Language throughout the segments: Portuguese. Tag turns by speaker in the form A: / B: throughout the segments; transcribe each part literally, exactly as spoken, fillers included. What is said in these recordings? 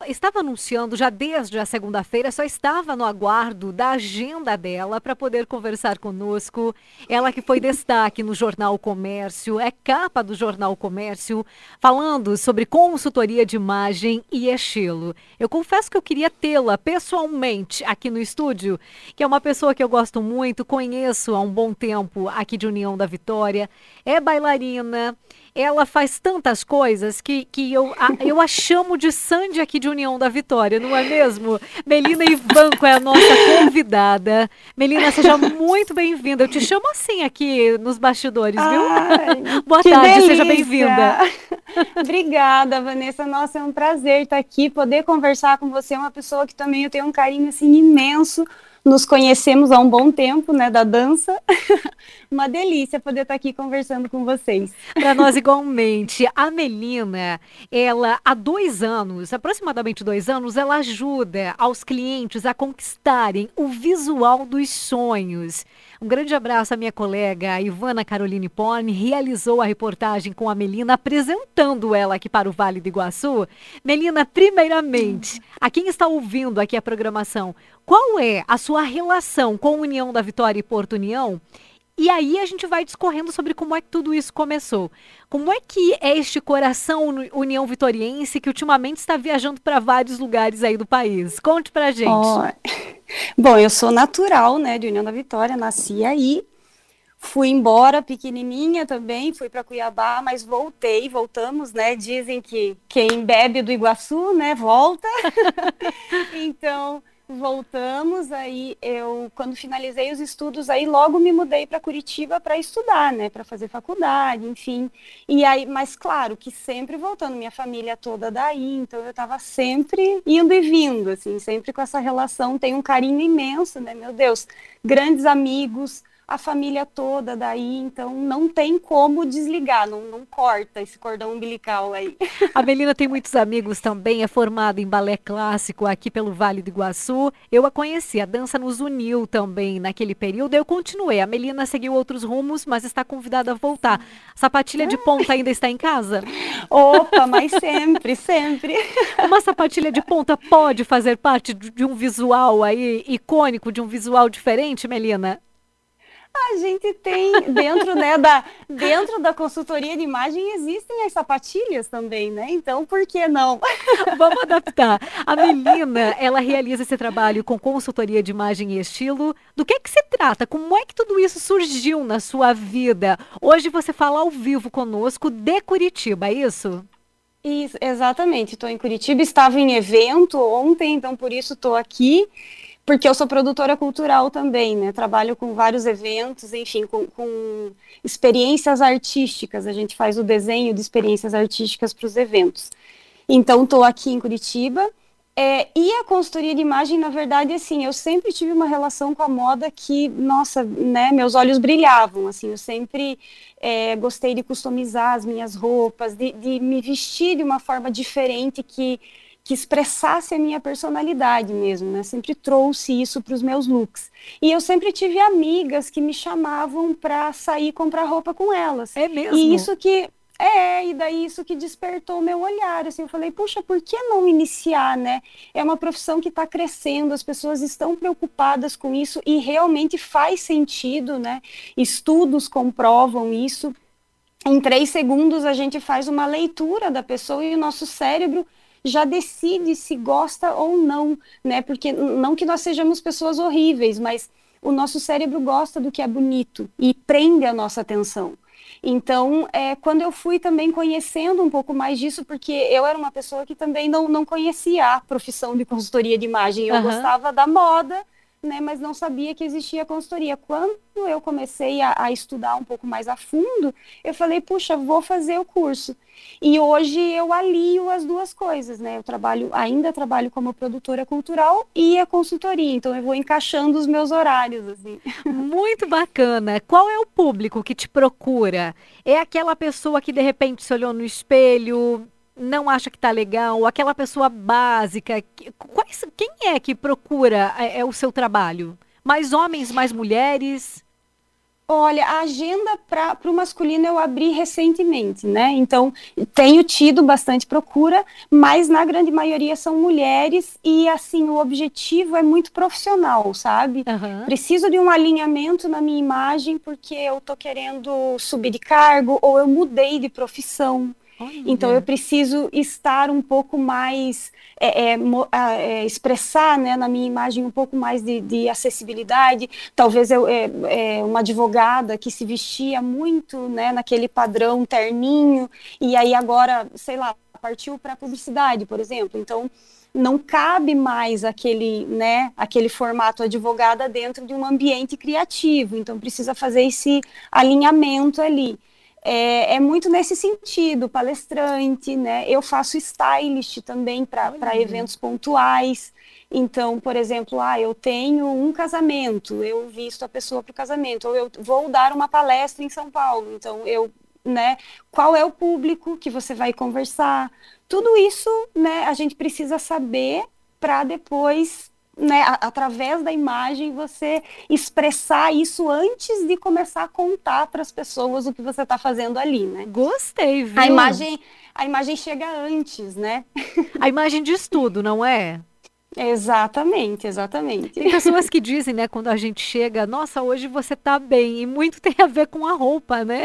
A: estava anunciando já desde a segunda-feira, só estava no aguardo da agenda dela para poder conversar conosco. Ela que foi destaque no Jornal O Comércio, é capa do Jornal O Comércio, falando sobre consultoria de imagem e estilo. Eu confesso que eu queria tê-la pessoalmente aqui no estúdio, que é uma pessoa que eu gosto muito, conheço há um bom tempo aqui de União da Vitória, é bailarina. Ela faz tantas coisas que, que eu, a, eu a chamo de Sandy aqui de União da Vitória, não é mesmo? Melina Ivanco é a nossa convidada. Melina, seja muito bem-vinda. Eu te chamo assim aqui nos bastidores, viu?
B: Ai,
A: Boa
B: que
A: tarde,
B: delícia!
A: seja bem-vinda.
B: Obrigada, Vanessa. Nossa, é um prazer estar aqui, poder conversar com você. É uma pessoa que também eu tenho um carinho assim imenso. Nos conhecemos há um bom tempo, né, da dança. Uma delícia poder estar aqui conversando com vocês.
A: Para nós igualmente. A Melina, ela há dois anos, aproximadamente dois anos, ela ajuda aos clientes a conquistarem o visual dos sonhos. Um grande abraço à minha colega Ivana Caroline Porne, realizou a reportagem com a Melina, apresentando ela aqui para o Vale do Iguaçu. Melina, primeiramente, a quem está ouvindo aqui a programação, qual é a sua relação com a União da Vitória e Porto União? E aí a gente vai discorrendo sobre como é que tudo isso começou. Como é que é este coração união vitoriense que ultimamente está viajando para vários lugares aí do país? Conte pra gente.
B: Oh. Bom, eu sou natural, né, de União da Vitória, nasci aí. Fui embora pequenininha também, fui para Cuiabá, mas voltei, voltamos, né? Dizem que quem bebe do Iguaçu, né, volta. Então, voltamos, aí eu, quando finalizei os estudos, aí logo me mudei para Curitiba para estudar, né, para fazer faculdade, enfim. E aí, mas claro que sempre voltando, minha família toda daí, então eu estava sempre indo e vindo, assim, sempre com essa relação, tenho um carinho imenso, né, meu Deus, grandes amigos, a família toda daí, então não tem como desligar, não, não corta esse cordão umbilical aí.
A: A Melina tem muitos amigos também, é formada em balé clássico aqui pelo Vale do Iguaçu. Eu a conheci, a dança nos uniu também naquele período. Eu continuei, a Melina seguiu outros rumos, mas está convidada a voltar. A sapatilha de ponta ainda está em casa?
B: Opa, mas sempre, sempre.
A: Uma sapatilha de ponta pode fazer parte de um visual aí icônico, de um visual diferente, Melina?
B: A gente tem dentro, né, da, dentro da consultoria de imagem existem as sapatilhas também, né? Então, por que não?
A: Vamos adaptar. A Melina, ela realiza esse trabalho com consultoria de imagem e estilo. Do que é que se trata? Como é que tudo isso surgiu na sua vida? Hoje você fala ao vivo conosco de Curitiba, é isso?
B: Isso, exatamente. Estou em Curitiba, estava em evento ontem, então por isso estou aqui. Porque eu sou produtora cultural também, né? Trabalho com vários eventos, enfim, com, com experiências artísticas. A gente faz o desenho de experiências artísticas para os eventos. Então, estou aqui em Curitiba. É, e a consultoria de imagem, na verdade, assim, eu sempre tive uma relação com a moda que, nossa, né, meus olhos brilhavam, assim, eu sempre é, gostei de customizar as minhas roupas, de, de me vestir de uma forma diferente que que expressasse a minha personalidade mesmo, né? Sempre trouxe isso para os meus looks. E eu sempre tive amigas que me chamavam para sair comprar roupa com elas.
A: É
B: E
A: mesmo?
B: isso que é, e daí isso que despertou o meu olhar, assim, eu falei, puxa, por que não iniciar, né? É uma profissão que está crescendo, as pessoas estão preocupadas com isso e realmente faz sentido, né? Estudos comprovam isso. Em três segundos a gente faz uma leitura da pessoa e o nosso cérebro já decide se gosta ou não, né? Porque não que nós sejamos pessoas horríveis, mas o nosso cérebro gosta do que é bonito e prende a nossa atenção. Então, é, quando eu fui também conhecendo um pouco mais disso, porque eu era uma pessoa que também não, não conhecia a profissão de consultoria de imagem, eu
A: Aham.
B: gostava da moda, né, mas não sabia que existia consultoria. Quando eu comecei a, a estudar um pouco mais a fundo, eu falei, puxa, vou fazer o curso. E hoje eu alio as duas coisas, né? Eu trabalho, ainda trabalho como produtora cultural e a consultoria, então eu vou encaixando os meus horários, assim.
A: Muito bacana. Qual é o público que te procura? É aquela pessoa que de repente se olhou no espelho, não acha que tá legal, aquela pessoa básica. que- Quais, quem é que procura é, é o seu trabalho? Mais homens, mais mulheres?
B: Olha, a agenda para o masculino eu abri recentemente, né? Então, tenho tido bastante procura, mas na grande maioria são mulheres e, assim, o objetivo é muito profissional, sabe?
A: Aham.
B: Preciso de um alinhamento na minha imagem porque eu tô querendo subir de cargo ou eu mudei de profissão. Então, eu
A: Olha.
B: preciso estar um pouco mais, é, é, mo- a- é, expressar, né, na minha imagem um pouco mais de, de acessibilidade. Talvez eu, é, é, uma advogada que se vestia muito, né, naquele padrão terninho, e aí agora, sei lá, partiu para a publicidade, por exemplo. Então, não cabe mais aquele, né, aquele formato advogada dentro de um ambiente criativo. Então, precisa fazer esse alinhamento ali. É, é muito nesse sentido, palestrante, né? Eu faço stylist também para para
A: Olha.
B: eventos pontuais. Então, por exemplo, ah, eu tenho um casamento, eu visto a pessoa para o casamento, ou eu vou dar uma palestra em São Paulo, então eu, né? Qual é o público que você vai conversar? Tudo isso, né? A gente precisa saber para depois, né? a- através da imagem você expressar isso antes de começar a contar para as pessoas o que você está fazendo ali, né?
A: Gostei,
B: A
A: viu?
B: imagem, a imagem chega antes, né?
A: A imagem diz tudo, não é?
B: Exatamente, exatamente.
A: Tem pessoas que dizem, né, quando a gente chega, nossa, hoje você tá bem, e muito tem a ver com a roupa, né?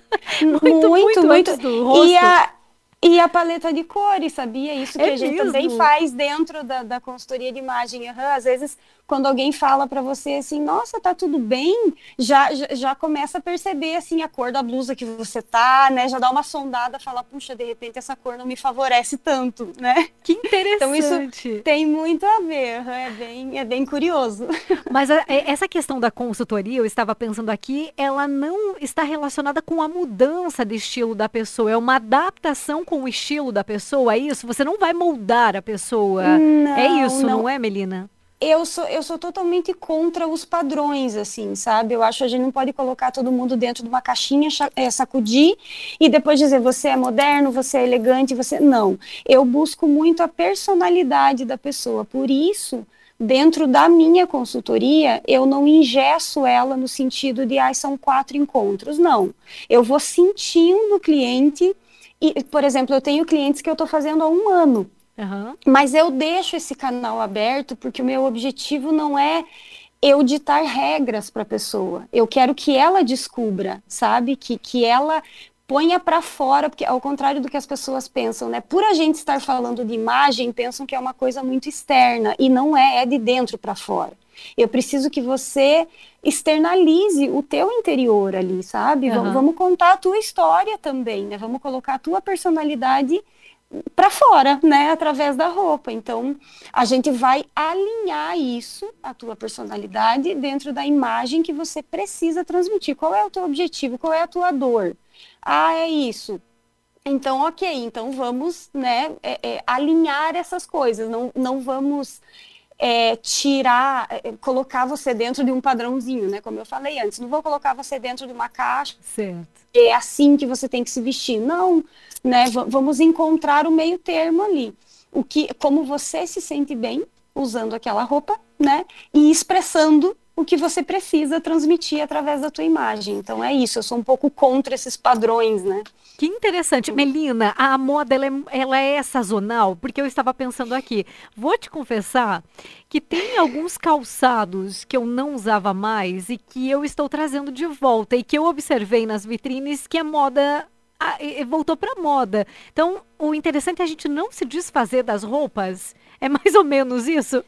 A: Muito,
B: Muito,
A: muito
B: muito.
A: antes do
B: E
A: rosto.
B: a, e a paleta de cores, sabia? Isso que
A: É
B: a gente também
A: mesmo?
B: faz dentro da, da consultoria de imagem. Aham, às vezes, quando alguém fala para você assim, nossa, tá tudo bem, já, já, já começa a perceber assim a cor da blusa que você tá, né? Já dá uma sondada, fala, puxa, de repente essa cor não me favorece tanto, né?
A: Que
B: Então isso
A: interessante.
B: tem muito a ver, aham, é bem, é bem curioso.
A: Mas a- é- essa questão da consultoria, eu estava pensando aqui, ela não está relacionada com a mudança de estilo da pessoa, é uma adaptação com o estilo da pessoa, é isso? Você não vai moldar a pessoa. É
B: Não,
A: isso,
B: não.
A: não é, Melina?
B: Eu sou, eu sou totalmente contra os padrões, assim, sabe? Eu acho que a gente não pode colocar todo mundo dentro de uma caixinha, cha- eh, sacudir e depois dizer você é moderno, você é elegante, você. Não. Eu busco muito a personalidade da pessoa. Por isso, dentro da minha consultoria, eu não engesso ela no sentido de, ah, são quatro encontros. Não. Eu vou sentindo o cliente. E, por exemplo, eu tenho clientes que eu estou fazendo há um ano.
A: Aham.
B: Mas eu deixo esse canal aberto porque o meu objetivo não é eu ditar regras para a pessoa. Eu quero que ela descubra, sabe? Que, que ela ponha para fora, porque ao contrário do que as pessoas pensam, né? Por a gente estar falando de imagem, pensam que é uma coisa muito externa e não é, é de dentro para fora. Eu preciso que você externalize o teu interior ali, sabe? Vamos,
A: Aham.
B: vamos contar a tua história também, né? Vamos colocar a tua personalidade para fora, né, através da roupa. Então, a gente vai alinhar isso, a tua personalidade, dentro da imagem que você precisa transmitir. Qual é o teu objetivo? Qual é a tua dor? Ah, é isso. Então, ok, então vamos, né, é, é, alinhar essas coisas, não, não vamos é, tirar, é, colocar você dentro de um padrãozinho, né, como eu falei antes, não vou colocar você dentro de uma caixa,
A: Certo.
B: é assim que você tem que se vestir. Não, né? V- vamos encontrar o meio termo ali. O que, como você se sente bem usando aquela roupa, né? E expressando o que você precisa transmitir através da tua imagem. Então é isso, eu sou um pouco contra esses padrões, né?
A: Que interessante. Melina, a moda ela é, ela é sazonal, porque eu estava pensando aqui. Vou te confessar que tem alguns calçados que eu não usava mais e que eu estou trazendo de volta e que eu observei nas vitrines que a moda ah, e- e voltou para moda. Então, o interessante é a gente não se desfazer das roupas. É mais ou menos isso?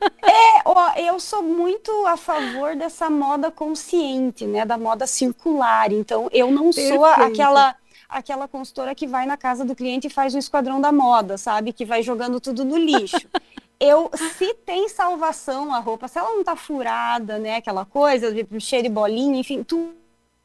B: É, ó, eu sou muito a favor dessa moda consciente, né? Da moda circular. Então, eu não sou a-
A: Perfeito.
B: aquela aquela consultora que vai na casa do cliente e faz o esquadrão da moda, sabe? Que vai jogando tudo no lixo. Eu, se tem salvação a roupa, se ela não tá furada, né? Aquela coisa, de- cheia de bolinha, enfim, tu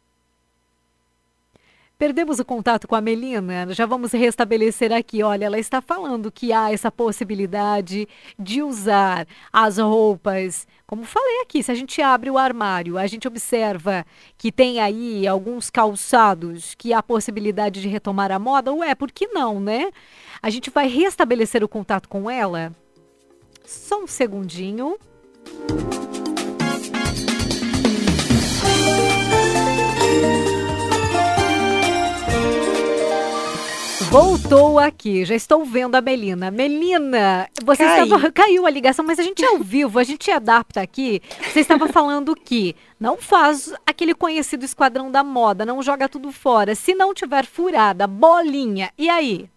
A: Perdemos o contato com a Melina, já vamos restabelecer aqui. Olha, ela está falando que há essa possibilidade de usar as roupas. Como falei aqui, se a gente abre o armário, a gente observa que tem aí alguns calçados que há possibilidade de retomar a moda, ué, por que não, né? A gente vai restabelecer o contato com ela. Só um segundinho. Voltou aqui, já estou vendo a Melina. Melina, você
B: Cai.
A: estava. Caiu a ligação, mas a gente é ao vivo, a gente adapta aqui. Você estava falando que não faz aquele conhecido esquadrão da moda, não joga tudo fora. Se não tiver furada, bolinha, e aí?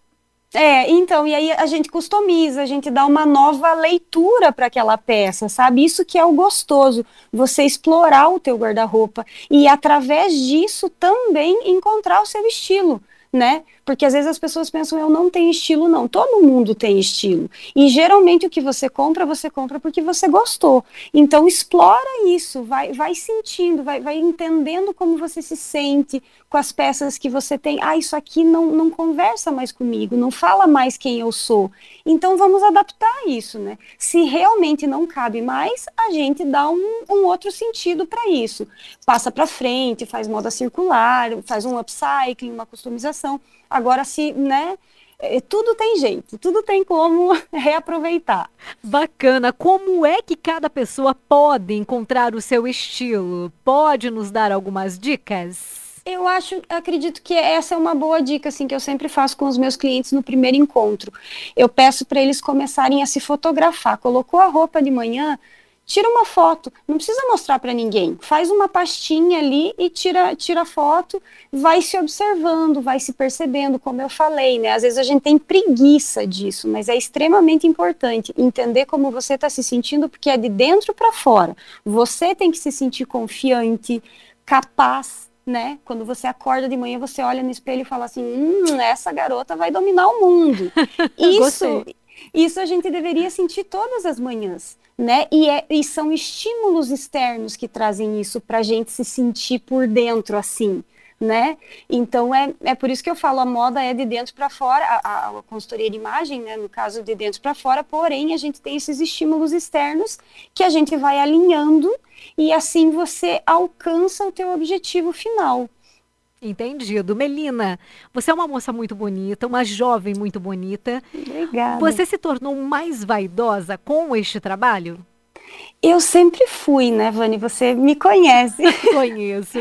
B: É, então, e aí a gente customiza, a gente dá uma nova leitura para aquela peça, sabe? Isso que é o gostoso, você explorar o teu guarda-roupa e através disso também encontrar o seu estilo, né? Porque às vezes as pessoas pensam, eu não tenho estilo, não. Todo mundo tem estilo. E geralmente o que você compra, você compra porque você gostou. Então explora isso, vai, vai sentindo, vai, vai entendendo como você se sente com as peças que você tem. Ah, isso aqui não, não conversa mais comigo, não fala mais quem eu sou. Então vamos adaptar isso, né? Se realmente não cabe mais, a gente dá um, um outro sentido para isso. Passa para frente, faz moda circular, faz um upcycling, uma customização. Agora, se, né, tudo tem jeito, tudo tem como reaproveitar.
A: Bacana. Como é que cada pessoa pode encontrar o seu estilo? Pode nos dar algumas dicas?
B: Eu acho, acredito que essa é uma boa dica, assim, que eu sempre faço com os meus clientes no primeiro encontro. Eu peço para eles começarem a se fotografar. Colocou a roupa de manhã, tira uma foto, não precisa mostrar para ninguém, faz uma pastinha ali e tira, tira foto, vai se observando, vai se percebendo, como eu falei, né? Às vezes a gente tem preguiça disso, mas é extremamente importante entender como você está se sentindo, porque é de dentro para fora. Você tem que se sentir confiante, capaz, né? Quando você acorda de manhã, você olha no espelho e fala assim, hum, essa garota vai dominar o mundo. Isso, isso a gente deveria sentir todas as manhãs. Né? E, é, e são estímulos externos que trazem isso para a gente se sentir por dentro assim, né? Então é, é por isso que eu falo, a moda é de dentro para fora, a, a, a consultoria de imagem, né, no caso de dentro para fora, porém a gente tem esses estímulos externos que a gente vai alinhando e assim você alcança o teu objetivo final.
A: Entendido. Melina, você é uma moça muito bonita, uma jovem muito bonita.
B: Obrigada.
A: Você se tornou mais vaidosa com este trabalho?
B: Eu sempre fui, né, Vani? Você me conhece.
A: Conheço.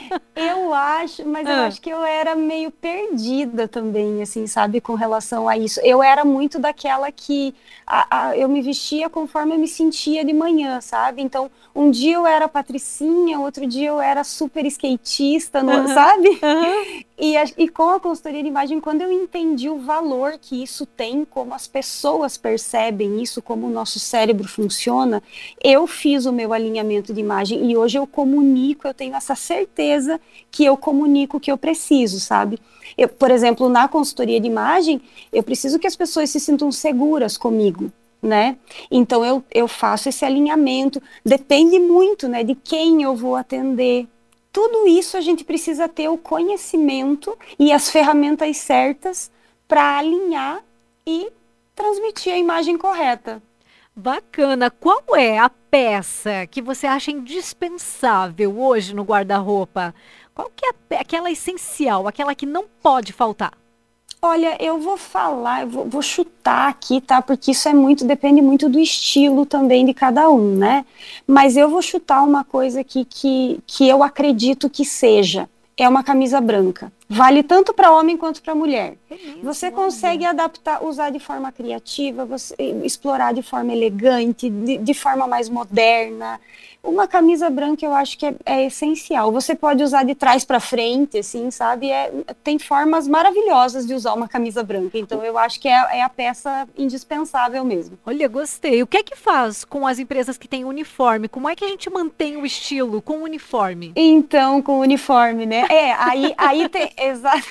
B: Eu acho, mas ah. eu acho que eu era meio perdida também, assim, sabe, com relação a isso. Eu era muito daquela que a, a, eu me vestia conforme eu me sentia de manhã, sabe? Então, um dia eu era patricinha, outro dia eu era super skatista, no, uhum. sabe? Uhum. E, a, e com a consultoria de imagem, quando eu entendi o valor que isso tem, como as pessoas percebem isso, como o nosso cérebro funciona, eu fiz o meu alinhamento de imagem e hoje eu comunico, eu tenho essa certeza que eu comunico o que eu preciso, sabe? Eu, por exemplo, na consultoria de imagem, eu preciso que as pessoas se sintam seguras comigo, né? Então eu, eu faço esse alinhamento, depende muito, né, de quem eu vou atender. Tudo isso a gente precisa ter o conhecimento e as ferramentas certas para alinhar e transmitir a imagem correta.
A: Bacana. Qual é a peça que você acha indispensável hoje no guarda-roupa? Qual que é aquela essencial, aquela que não pode faltar?
B: Olha, eu vou falar, eu vou, vou chutar aqui, tá? Porque isso é muito, depende muito do estilo também de cada um, né? Mas eu vou chutar uma coisa aqui que, que eu acredito que seja. É uma camisa branca. Vale tanto para homem quanto para mulher. É isso, você consegue olha. adaptar, usar de forma criativa, você, explorar de forma elegante, de, de forma mais moderna. Uma camisa branca eu acho que é, é essencial. Você pode usar de trás para frente, assim, sabe? É, tem formas maravilhosas de usar uma camisa branca. Então eu acho que é, é a peça indispensável mesmo.
A: Olha, gostei. O que é que faz com as empresas que têm uniforme? Como é que a gente mantém o estilo com uniforme?
B: Então, com uniforme, né? É, aí, aí tem, exato,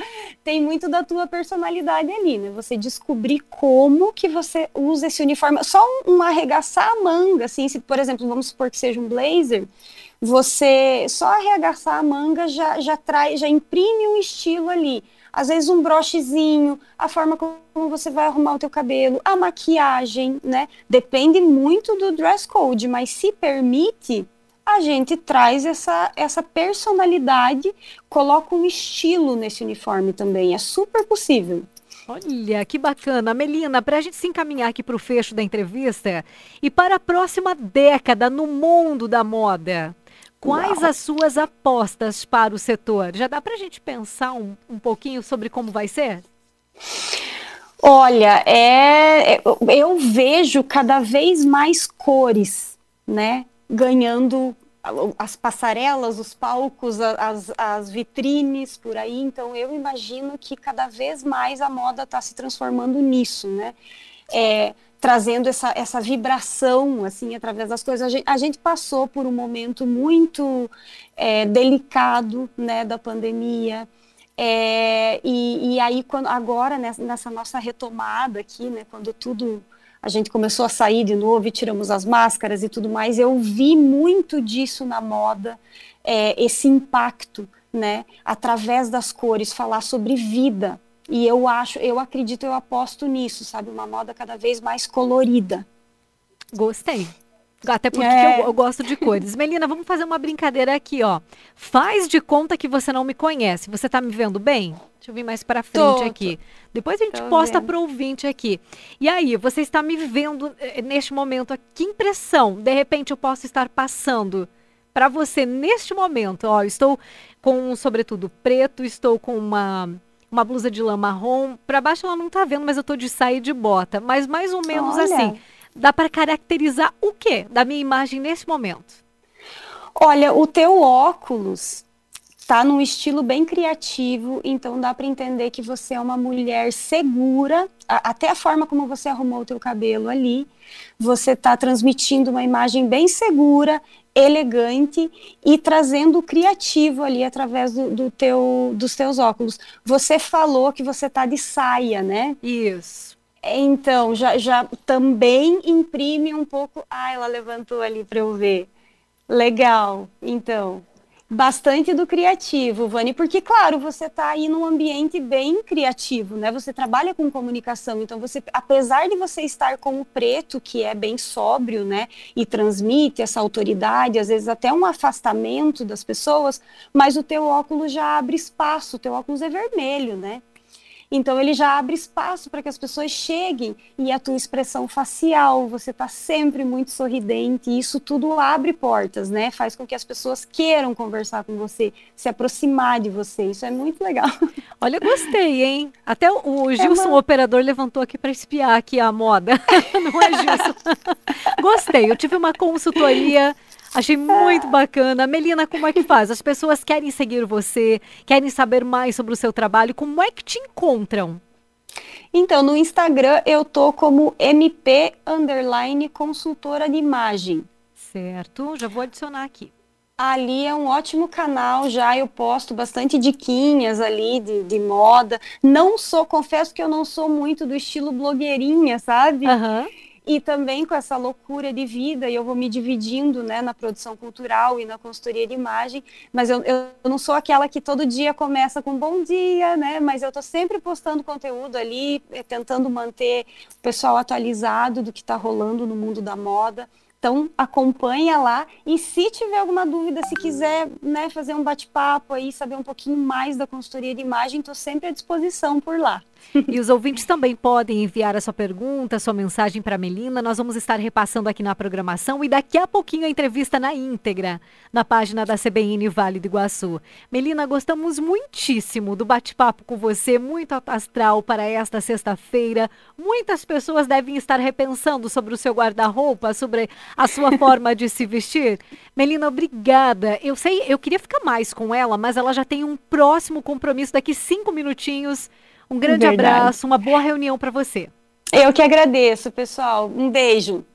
B: tem muito da tua personalidade ali, né? Você descobrir como que você usa esse uniforme. Só um, um arregaçar a manga, assim, se, por exemplo, vamos supor que seja um blazer, você só arregaçar a manga já, já traz, já imprime um estilo ali. Às vezes um brochezinho, a forma como você vai arrumar o teu cabelo, a maquiagem, né? Depende muito do dress code, mas se permite, a gente traz essa, essa personalidade, coloca um estilo nesse uniforme também, é super possível.
A: Olha, que bacana. Melina, para a gente se encaminhar aqui para o fecho da entrevista e para a próxima década no mundo da moda, quais Uau. as suas apostas para o setor? Já dá para a gente pensar um, um pouquinho sobre como vai ser?
B: Olha, é, é- eu vejo cada vez mais cores, né, ganhando as passarelas, os palcos, a- as, as vitrines por aí. Então, eu imagino que cada vez mais a moda está se transformando nisso, né? É, trazendo essa, essa vibração, assim, através das coisas. A gente, a gente passou por um momento muito é, delicado, né, da pandemia. É, e, e aí, quando, agora, nessa, nessa nossa retomada aqui, né, quando tudo, a gente começou a sair de novo e tiramos as máscaras e tudo mais, eu vi muito disso na moda, é, esse impacto, né, através das cores, falar sobre vida. E eu acho, eu acredito, eu aposto nisso, sabe? Uma moda cada vez mais colorida.
A: Gostei. Até porque que eu,
B: É,
A: eu gosto de cores. Melina, vamos fazer uma brincadeira aqui, ó. Faz de conta que você não me conhece. Você tá me vendo bem? Deixa eu vir mais pra frente
B: tô, tô,
A: aqui. Depois a gente
B: tô
A: posta
B: vendo.
A: pro ouvinte aqui. E aí, você está me vendo eh, neste momento? Que impressão, de repente, eu posso estar passando para você neste momento? Ó, eu estou com um sobretudo preto, estou com uma, uma blusa de lã marrom. Para baixo ela não tá vendo, mas eu tô de saia e de bota. Mas mais ou menos assim.
B: Olha,
A: Dá para caracterizar o quê da minha imagem nesse momento?
B: olha, o teu óculos tá num estilo bem criativo, então dá para entender que você é uma mulher segura, a- até a forma como você arrumou o teu cabelo ali, você tá transmitindo uma imagem bem segura, elegante e trazendo o criativo ali através do, do teu, dos teus óculos. Você falou que você tá de saia, né?
A: Isso.
B: Então, já, já também imprime um pouco. Ah, ela levantou ali para eu ver. Legal. Então, bastante do criativo, Vani, porque, claro, você está aí num ambiente bem criativo, né? Você trabalha com comunicação, então você, apesar de você estar com o preto, que é bem sóbrio, né? E transmite essa autoridade, às vezes até um afastamento das pessoas, mas o teu óculos já abre espaço, o teu óculos é vermelho, né? Então ele já abre espaço para que as pessoas cheguem e a tua expressão facial, você está sempre muito sorridente, e isso tudo abre portas, né? Faz com que as pessoas queiram conversar com você, se aproximar de você. Isso é muito legal.
A: Olha, gostei, hein? Até o o
B: É
A: Gilson, o
B: uma...
A: operador, levantou aqui para espiar aqui a moda. Não é, Gilson? Gostei. Eu tive uma consultoria, achei muito bacana. Melina, como é que faz? As pessoas querem seguir você, querem saber mais sobre o seu trabalho. Como é que te encontram?
B: Então, no Instagram eu tô como M P underline consultora de imagem.
A: Certo, já vou adicionar aqui.
B: Ali é um ótimo canal, já eu posto bastante diquinhas ali de, de moda. Não sou, confesso que eu não sou muito do estilo blogueirinha, sabe?
A: Aham.
B: E também com essa loucura de vida, e eu vou me dividindo, né, na produção cultural e na consultoria de imagem, mas eu, eu não sou aquela que todo dia começa com bom dia, né, mas eu tô sempre postando conteúdo ali, eh, tentando manter o pessoal atualizado do que está rolando no mundo da moda. Então, acompanha lá, e se tiver alguma dúvida, se quiser, né, fazer um bate-papo aí, saber um pouquinho mais da consultoria de imagem, estou sempre à disposição por lá.
A: E os ouvintes também podem enviar a sua pergunta, a sua mensagem para a Melina. Nós vamos estar repassando aqui na programação e daqui a pouquinho a entrevista na íntegra, na página da C B N Vale do Iguaçu. Melina, gostamos muitíssimo do bate-papo com você, muito alto astral para esta sexta-feira. Muitas pessoas devem estar repensando sobre o seu guarda-roupa, sobre a sua forma de se vestir. Melina, obrigada. Eu sei, eu queria ficar mais com ela, mas ela já tem um próximo compromisso daqui cinco minutinhos. Um grande
B: Verdade.
A: abraço, uma boa reunião para você.
B: Eu que agradeço, pessoal. Um beijo.